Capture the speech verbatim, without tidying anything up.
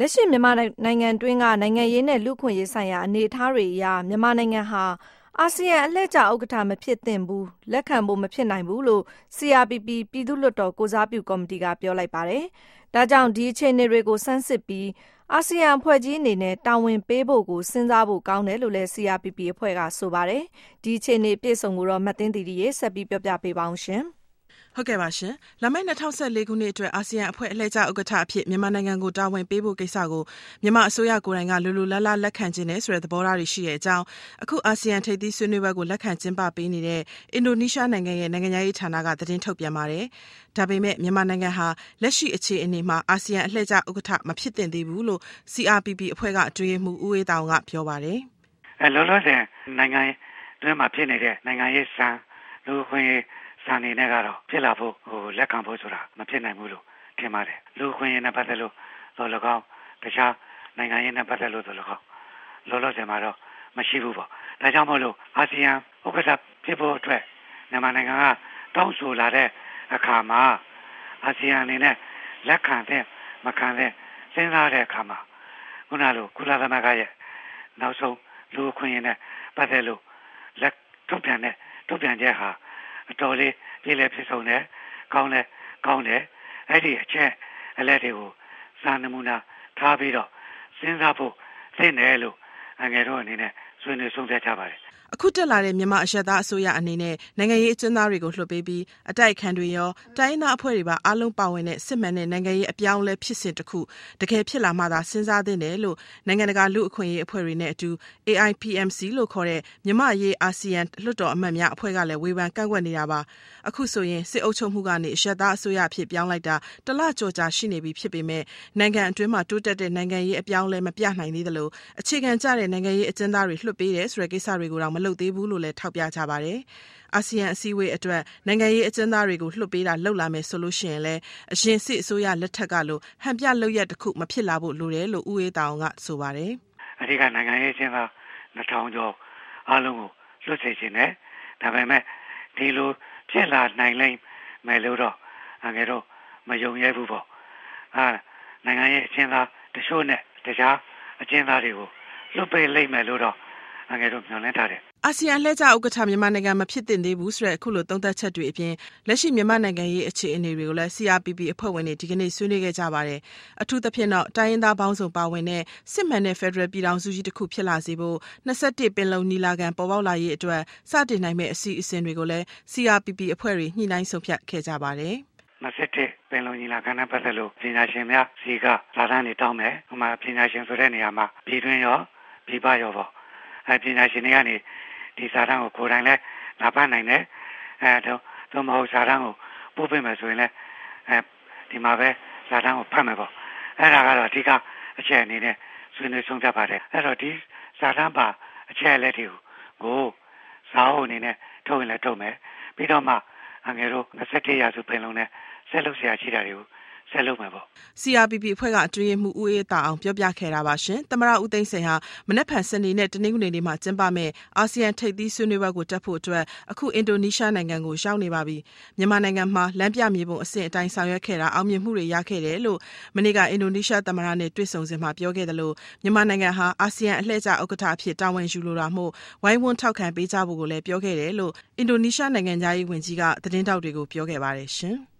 လက်ရှိမြန်မာနိုင်ငံတွင်းကနိုင်ငံရေးနဲ့လူ့ခွင့်ရေးဆိုင်ရာအနေအထားတွေအရမြန်မာနိုင်ငံဟာအာဆီယံအလှည့်ကျဥက္ကဋ္ဌမဖြစ်သင့်ဘူးလက်ခံဖို့မဖြစ်နိုင်ဘူးလို့ C R P P ပြည်သူ့လွှတ်တော်ကိုယ်စားပြုကော်မတီကပြောလိုက်ပါတယ်။ဒါကြောင့်ဒီအခြေအနေတွေကိုစမ်းစစ်ပြီးအာဆီယံအဖွဲ့ကြီးအနေနဲ့တာဝန်ပေးဖို့ကိုစဉ်းစားဖို့ကောင်းတယ်လို့လည်း C R P P အဖွဲ့ကဆိုပါတယ်။ဒီအခြေအနေပြည့်စုံကိုတော့မသိန်းတီတီရေးဆက်ပြီးပြောပြပေးပါအောင်ရှင်။ဟုတ်ကဲ့ပါရှင်။လာမယ့်၂၀၁၄ခုနှစ်အတွက်အာဆီယံအဖွဲ့အလှည့်ကျဥက္ကဋ္ဌအဖြစ်မြန်မာနိုင်ငံကိုတာဝန်ပေးဖို့ကိစ္စကိုမြန်မာအစိုးရကိုယ်တိုင်ကလူလူလားလားလက်ခံခြင်းနဲ့ဆိုတဲ့သဘောထားတွေရှိတဲ့အကြောင်းအခုအာဆီယံထိပ်သီးဆွေးနွေးပွဲကိုလက်ခံကျင်းပပေးနေတဲ့အင်ဒိုနီးရှားနိုင်ငံရဲ့နိုင်ငံရေးဌာနကသတင်းထုတ်ပြန်ပါတယ်။ဒါပေမဲ့မြန်မာနိုင်ငံဟာလက်ရှိအခြေအနေမှာအာဆီယံအလှည့်ကျဥက္ကဋ္ဌမဖြစ်သင့်သေးဘူးလို့ C R P P အဖွဲ့ကအတွင်းမှူးဦးအေးတောင်ကပြောပါတယ်။အဲလောလောဆယ်နိုင်ငံတွင်းမှာဖြစ်နေတဲ့နိုင်ငံရေးစံလူခွင့်စာနေနဲ့ကတော့ဖြစ်လာဖို့ဟိုလက်ခံဖို့ဆိုတာမဖြစ်နိုင်ဘူးလို့ထင်ပါတယ်လူခွင့်ရေးနဲ့ပတ်သက်လို့တော့၎င်းတခြားနိုင်ငံရေးနဲ့ပတ်သက်လို့တော့၎င်းလောလောဆယ်မှာတော့မရှိဘူးပေါ့ဒါကြောင့်မို့လို့အာဆီယံဥက္ကဋ္ဌဖြစ်ဖို့အတွက်မြန်မာနိုင်ငံကတောင်းဆိုလာတဲ့အခါမှာအာဆီယံအနေနဲ့လက်ခံတဲ့မခံတဲ့စဉ်းစားတဲ့အခါမှာခုနလိုကုလသမဂ္ဂရဲ့နောက်ဆုံးလူခွင့်ရေးနဲ့ပတ်သက်လို့လက်ထုတ်ပြန်တဲ့ထုတ်ပြန်ချက်ဟာအတော်လေးပြည်လဲဖြစ်ဆုံးတယ်ကောင်းတယ်ကောင်းတယ်အဲ့ဒီအချက်အလက်တွေကိုစာနမူနာထားပြီးတော့စဉ်းစားဖို့သိနေလို့အငယ်တို့အနေနဲ့ဆွေးနွေးဆုံးဖြတ်ကြပါတယ်အခုတက်လာတဲ့မြန်မာအရှက်သားအစိုးရအနေနဲ့နိုင်ငံရေးအကျဉ်းသားတွေကိုလွှတ်ပေးပြီးအတိုက်ခံတွေရောတိုင်းသားအဖွဲ့တွေပါအားလုံးပါဝင်တဲ့စစ်မှန်တဲ့နိုင်ငံရေးအပြောင်းအလဲဖြစ်စဉ်တစ်ခုတကယ်ဖြစ်လာမှသာစဉ်းစားသင့်တယ်လို့နိုင်ငံတကာလူ့အခွင့်အရေးအဖွဲ့တွေနဲ့အတူ A I P M C လို့ခေါ်တဲ့မြန်မာရေးအာဆီယံလွှတ်တော်အမတ်များအဖွဲ့ကလည်းဝေဖန်ကန့်ကွက်နေတာပါအခုဆိုရင်စစ်အုပ်ချုပ်မှုကနေအရှက်သားအစိုးရအဖြစ်ပြောင်းလိုက်တာတလကြော်ကြာရှိနေပြီဖြစ်ပေမဲ့နိုင်ငံအတွင်းမှာတိုးတက်တဲ့နိုင်ငံရေးအပြောင်းအလဲမပြနိုင်သေးသလိုအခြေခံကျတဲ့နိုင်ငံရေးအကျဉ်းသားတွေလွှတ်ပေးတယ်ဆိုတဲ့ကိစ္စတွေကိုတော့မလုပ်သေးဘူးလို့လည်းထောက်ပြကြပါတယ်။အာဆီယံအစည်းအဝေးအတွက်နိုင်ငံရေးအကျဉ်းသားတွေကိုလွှတ်ပေးတာလုပ်လာမယ်ဆိုလို့ရှိရင်လည်းအရင်စစ်အစိုးရလက်ထက်ကလိုဟန်ပြလုပ်ရက်တစ်ခုမဖြစ်လာဖို့လိုတယ်လို့ဦးအေးတောင်ကဆိုပါတယ်။အဓိကနိုင်ငံရေးအကျဉ်းသားနှစ်ထောင်ကျော်အားလုံးကိုလွှတ်စေချင်တယ်။ဒါပေမဲ့ဒီလိုဖြစ်လာနိုင်လိမ့်မယ်လို့တော့အငယ်တော့မယုံရဲဘူးပေါ့။အာနိုင်ငံရေးအကျဉ်းသားတချို့နဲ့တခြားအကျဉ်းသားတွေကိုလွှတ်ပေးလိမ့်မယ်လို့တော့အငယ်တို့မျှော်လင့်ထားတယ်အာဆီယံအလှည့်ကျဥက္ကဋ္ဌမြန်မာနိုင်ငံမဖြစ်သင့်သေးဘူးဆိုတဲ့အခုလိုသုံးသပ်ချက်တွေအပြင်လက်ရှိမြန်မာနိုင်ငံရေးအခြေအနေတွေကိုလည်း C R P P အဖွဲ့ဝင်တွေဒီကနေ့ဆွေးနွေးခဲ့ကြပါတယ်။အထူးသဖြင့်တော့တိုင်းရင်းသားပေါင်းစုံပါဝင်တဲ့စစ်မှန်တဲ့ Federal ပြည်ထောင်စုကြီးတစ်ခုဖြစ်လာစေဖို့၂၁ပင်လုံညီလာခံပေါ်ပေါက်လာရေးအတွက်စတင်နိုင်မယ့်အစီအစဉ်တွေကိုလည်း C R P P အဖွဲ့တွေညှိနှိုင်းဆုံးဖြတ်ခဲ့ကြပါတယ်။၂၁ပင်လုံညီလာခံနဲ့ပတ်သက်လို့ပညာရှင်များစီကလာတန်းနေတောင်းမယ်။ဟိုမှာပညာရှင်ဆိုတဲ့နေရာမှာပြည်တွင်းရောပြည်ပရောပေါ့။အဲပညာရှင်တွေကနေဒီစာတမ်းကိုကိုယ်တိုင်လည်းလာပတ်နိုင်တယ်အဲတော့တော့မဟုတ်စာတမ်းကိုပို့ပေးမယ်ဆိုရင်လည်းအဲဒီမှာပဲစာတမ်းကိုဖတ်မယ်ပေါ့အဲဒါကတော့အဓိကအချက်အနေနဲ့ဆွေးနွေးဆုံးဖြတ်ပါတယ်အဲတော့ဒီစာတမ်းပါအချက်အလက်တွေကိုစာအုပ်အနေနဲ့ထုတ်ရင်လည်းထုတ်မယ်ပြီးတော့မှအငယ်တို့၂၁ရာစုပင်လုံးနဲ့ဆက်လုပ်ဆရာရှိတာတွေကိုဆက်လုပ်မယ်ပေါ့ C R P P အဖွဲ့ကအတွင်းမှူးဦးအေးတာအောင်ပြောပြခဲ့တာပါရှင်။သမ္မတဦးသိန်းစိန်ဟာမနက်ဖြန်စနေနဲ့တနင်္ဂနွေနေ့မှာကျင်းပမယ့်အာဆီယံထိပ်သီးဆွေးနွေးပွဲကိုတက်ဖို့အတွက်အခုအင်ဒိုနီးရှားနိုင်ငံကိုရောက်နေပါပြီ။မြန်မာနိုင်ငံမှာလမ်းပြမြေပုံအဆင့်အတိုင်းဆောင်ရွက်ခဲ့တာအောင်မြင်မှုတွေရခဲ့တယ်လို့မနေ့ကအင်ဒိုနီးရှားသမ္မတနဲ့တွေ့ဆုံစဉ်မှာပြောခဲ့တယ်လို့မြန်မာနိုင်ငံဟာအာဆီယံအလှည့်ကျဥက္ကဋ္ဌအဖြစ်တာဝန်ယူလိုတာမို့ဝိုင်းဝန်းထောက်ခံပေးကြဖို့ကိုလည်းပြောခဲ့တယ်လို့အင်ဒိုနီးရှားနိုင်ငံသားရေးဝန်ကြီးကသတင်းတောက်တွေကိုပြောခဲ့ပါတယ်ရှင်။